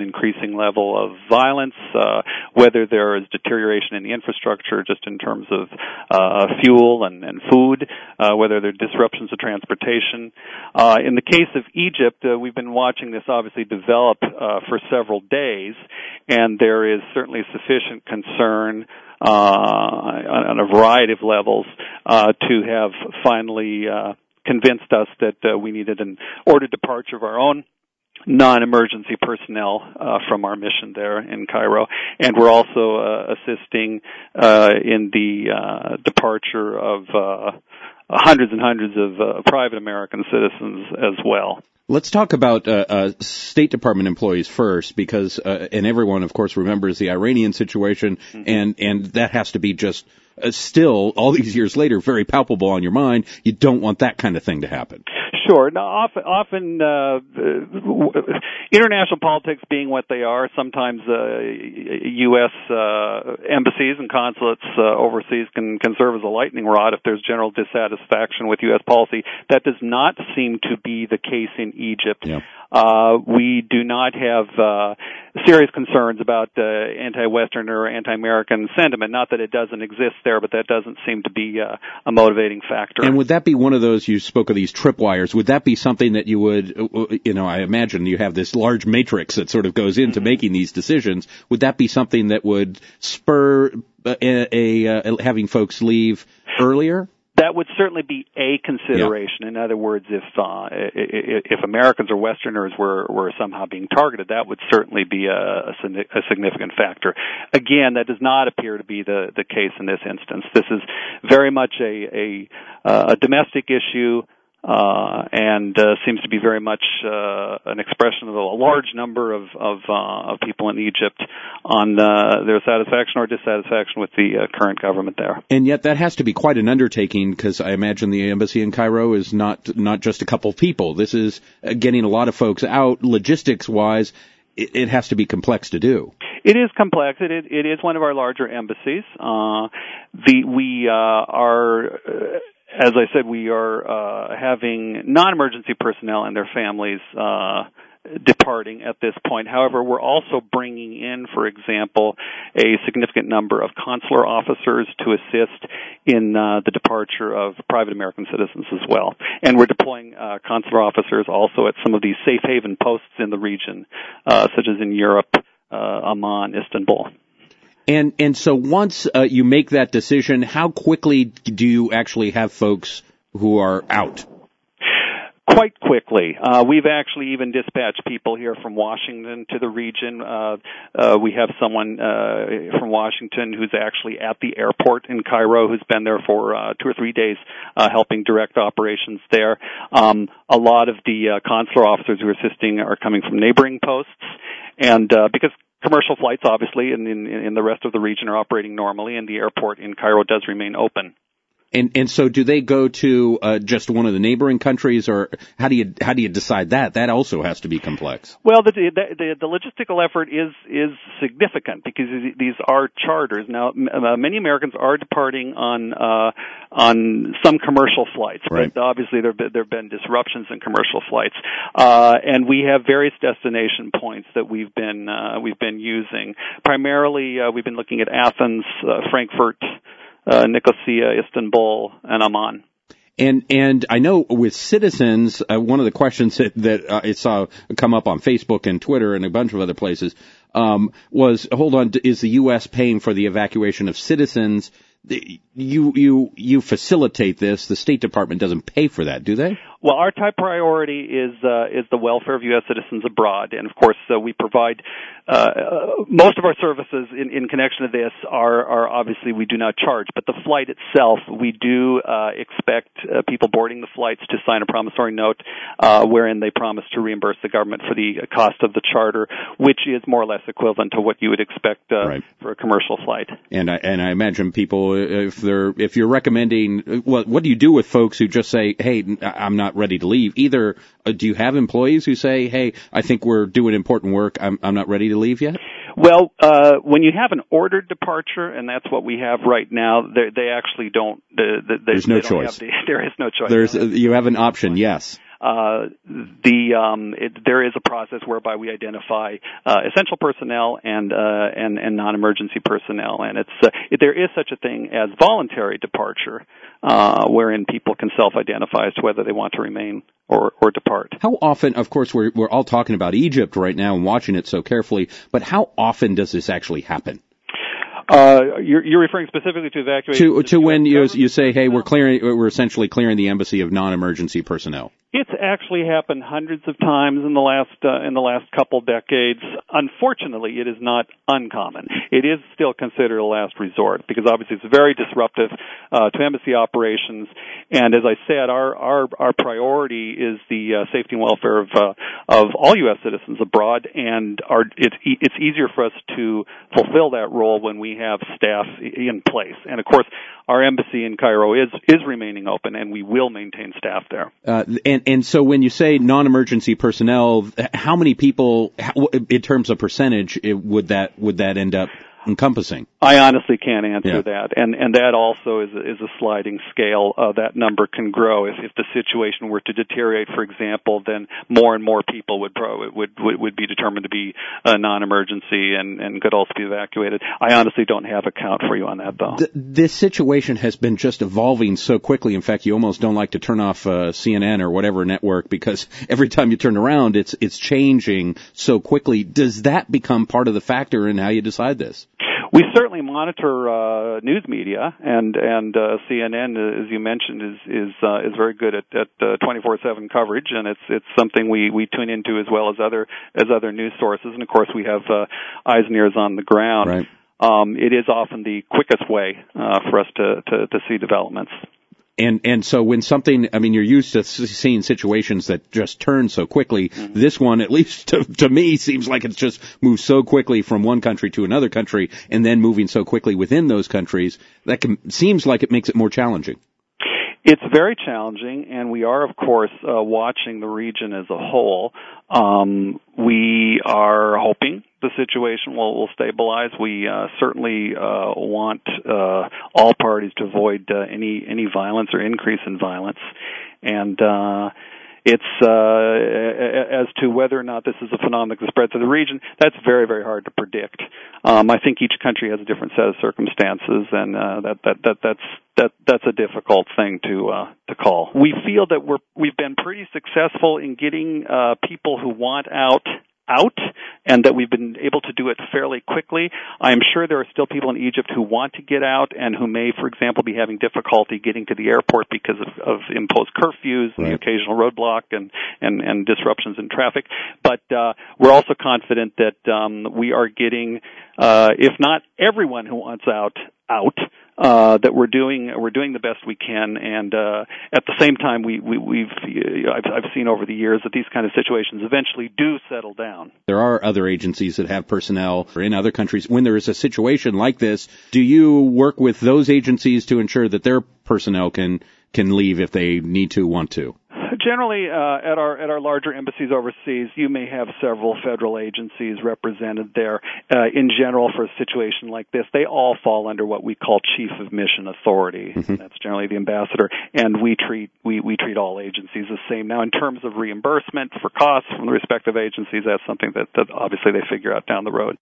an increasing level of violence, whether there is deterioration in the infrastructure just in terms of fuel and food, whether there are disruptions to transportation. In the case of Egypt, we've been watching this obviously develop for several days, and there is certainly sufficient concern on a variety of levels to have finally convinced us that we needed an ordered departure of our own non-emergency personnel from our mission there in Cairo, and we're also assisting in the departure of hundreds and hundreds of private American citizens as well. Let's talk about State Department employees first, because and everyone, of course, remembers the Iranian situation, and that has to be just still, all these years later, very palpable on your mind. You don't want that kind of thing to happen. Sure. Now, often international politics being what they are, sometimes U.S. embassies and consulates overseas can serve as a lightning rod if there's general dissatisfaction with U.S. policy. That does not seem to be the case in Egypt. Yeah. We do not have serious concerns about anti-Western or anti-American sentiment. Not that it doesn't exist there, but that doesn't seem to be a motivating factor. And would that be one of those, you spoke of these tripwires, would that be something that you would, I imagine you have this large matrix that sort of goes into making these decisions. Would that be something that would spur having folks leave earlier? That would certainly be a consideration. Yeah. In other words, if Americans or Westerners were somehow being targeted, that would certainly be a significant factor. Again, that does not appear to be the case in this instance. This is very much a domestic issue. And seems to be very much an expression of a large number of people in Egypt on their satisfaction or dissatisfaction with the current government there. And yet that has to be quite an undertaking, because I imagine the embassy in Cairo is not just a couple people. This is getting a lot of folks out, logistics-wise. It has to be complex to do. It is complex. It is one of our larger embassies. We are... As I said, we are having non-emergency personnel and their families departing at this point. However, we're also bringing in, for example, a significant number of consular officers to assist in the departure of private American citizens as well. And we're deploying consular officers also at some of these safe haven posts in the region, such as in Europe, Amman, Istanbul. And so once you make that decision, how quickly do you actually have folks who are out? Quite quickly. We've actually even dispatched people here from Washington to the region. We have someone from Washington who's actually at the airport in Cairo who's been there for 2 or 3 days helping direct operations there. A lot of the consular officers who are assisting are coming from neighboring posts. And because commercial flights, obviously, in the rest of the region are operating normally, and the airport in Cairo does remain open. And so do they go to just one of the neighboring countries, or how do you decide that? That also has to be complex. Well, the logistical effort is significant because these are charters. Now, many Americans are departing on some commercial flights, right. But obviously there have been disruptions in commercial flights, and we have various destination points that we've been using. Primarily, we've been looking at Athens, Frankfurt, Nicosia, Istanbul, and Amman. And I know with citizens, one of the questions that I saw come up on Facebook and Twitter and a bunch of other places was, hold on, is the U.S. paying for the evacuation of citizens? You facilitate this. The State Department doesn't pay for that, do they? Well, our top priority is the welfare of U.S. citizens abroad, and of course we provide most of our services in connection to this are obviously we do not charge, but the flight itself we do expect people boarding the flights to sign a promissory note wherein they promise to reimburse the government for the cost of the charter, which is more or less equivalent to what you would expect right. for a commercial flight. And I imagine people, if you're recommending, what do you do with folks who just say, hey, I'm not ready to leave? Either do you have employees who say, hey, I think we're doing important work, I'm not ready to leave yet? Well, when you have an ordered departure, and that's what we have right now, they actually don't. There's no choice. There is no choice. You have an option, yes. there is a process whereby we identify essential personnel and non-emergency personnel, and there is such a thing as voluntary departure, wherein people can self-identify as to whether they want to remain or depart. How often, of course, we're all talking about Egypt right now and watching it so carefully, but how often does this actually happen? You're referring specifically to evacuation to when you say, hey, we're essentially clearing the embassy of non-emergency personnel. It's actually happened hundreds of times in the last couple decades. Unfortunately, it is not uncommon. It is still considered a last resort because obviously it's very disruptive to embassy operations. And as I said, our priority is the safety and welfare of all U.S. citizens abroad, and it's easier for us to fulfill that role when we have staff in place. And of course, our embassy in Cairo is remaining open, and we will maintain staff there. And so when you say non-emergency personnel, how many people, in terms of percentage, would that end up encompassing? I honestly can't answer that, and that also is a sliding scale. That number can grow if the situation were to deteriorate. For example, then more and more people would be determined to be non-emergency and could also be evacuated. I honestly don't have a count for you on that, though. This situation has been just evolving so quickly. In fact, you almost don't like to turn off CNN or whatever network because every time you turn around, it's changing so quickly. Does that become part of the factor in how you decide this? We certainly monitor news media, and CNN, as you mentioned, is very good at 24/7 coverage, and it's something we tune into as well as other news sources, and of course we have eyes and ears on the ground. Right. It is often the quickest way for us to see developments. And so when something, I mean, you're used to seeing situations that just turn so quickly. Mm-hmm. This one, at least to me, seems like it's just moved so quickly from one country to another country and then moving so quickly within those countries. Seems like it makes it more challenging. It's very challenging, and we are, of course, watching the region as a whole. We are hoping the situation will stabilize. We certainly want all parties to avoid any violence or increase in violence, and it's as to whether or not this is a phenomenon that spread to the region. That's very, very hard to predict. I think each country has a different set of circumstances, and that's a difficult thing to call. We feel that we've been pretty successful in getting people who want out, and that we've been able to do it fairly quickly. I am sure there are still people in Egypt who want to get out and who may, for example, be having difficulty getting to the airport because of imposed curfews and the occasional roadblock and disruptions in traffic. But we're also confident that we are getting, if not everyone who wants out, that we're doing the best we can, and at the same time I've seen over the years that these kind of situations eventually do settle down. There are other agencies that have personnel in other countries. When there is a situation like this, do you work with those agencies to ensure that their personnel can leave if they need to, want to? Generally, at our larger embassies overseas, you may have several federal agencies represented there. In general, for a situation like this, they all fall under what we call Chief of Mission Authority. Mm-hmm. That's generally the ambassador, and we treat all agencies the same. Now, in terms of reimbursement for costs from the respective agencies, that's something that obviously they figure out down the road.